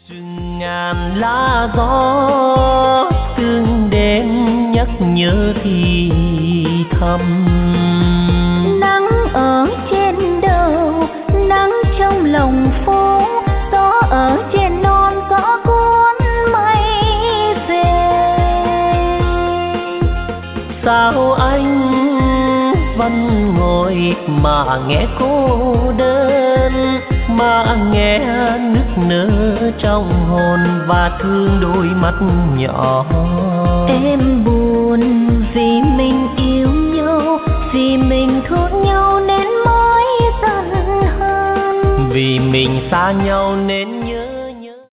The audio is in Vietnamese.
Rừng ngàn lá gió từng đêm nhắc nhớ thì thầm. Nắng ở trên đầu, nắng trong lòng phố, gió ở trên non, gió cuốn mây về. Sao anh vẫn ngồi mà nghe cô đơn, mà nghe nức nở trong hồn và thương đôi mắt nhỏ. Em buồn vì mình yêu nhau, vì mình thương nhau nên mới giận hơn, vì mình xa nhau nên